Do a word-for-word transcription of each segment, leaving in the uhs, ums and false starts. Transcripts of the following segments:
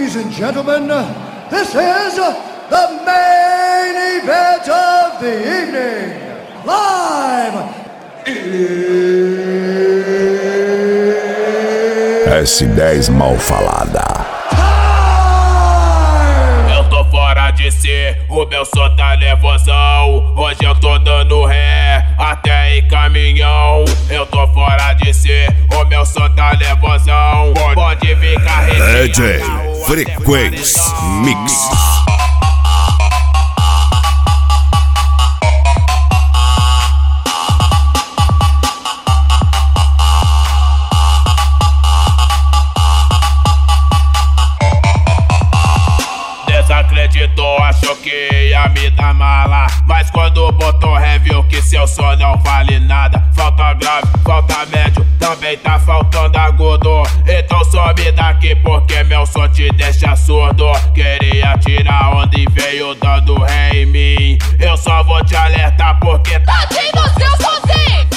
Ladies and gentlemen, this is the main event of the evening. Live! S dez mal falada. Eu tô fora de si, o meu som tá nervosão. Hoje eu tô dando ré, até em caminhão. Eu tô fora de si, o meu som tá nervosão. Pode vir carretinha. D J Frequência Mix. Desacreditou, achou que ia me dar mala, mas quando botou ré viu que seu som não vale nada. Falta grave, falta médio, também tá faltando agudo. Então some daqui porque meu som te deixa surdo. Queria tirar onda e veio dando ré em mim. Eu só vou te alertar porque tadinho do seu somzinho.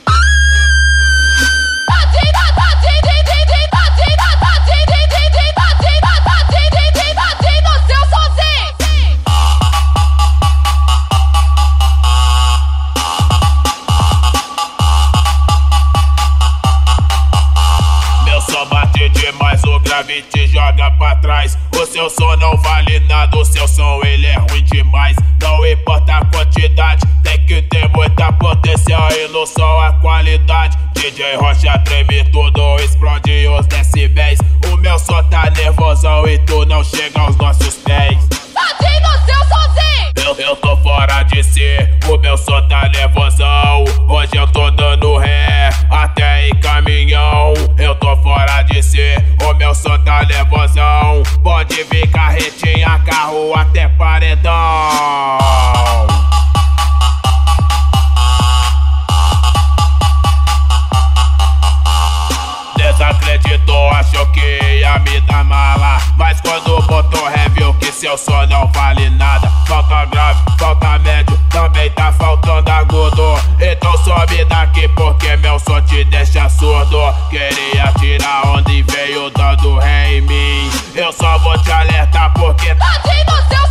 Demais, o grave te joga pra trás. O seu som não vale nada, o seu som ele é ruim demais. Não importa a quantidade, tem que ter muita potência e no som a qualidade. D J Rocha treme tudo, explode os decibéis. O meu som tá nervosão e tu não chega aos nossos pés. Tadinho do seu somzinho. Eu, eu tô fora de si, o meu som tá nervosão. Hoje eu tô dando ré, até em caminhão. Eu tô fora de si, o meu som tá nervosão. Pode vir carretinha, carro até paredão. Desacreditou, achou que ia me dar mala, mas quando botou ré viu que seu som não vale nada. Falta grave, falta médio, também tá faltando agudo. Então sobe daqui porque meu som te deixa surdo. Queria tirar onda e veio dando ré em mim. Eu só vou te alertar porque tadinho do seu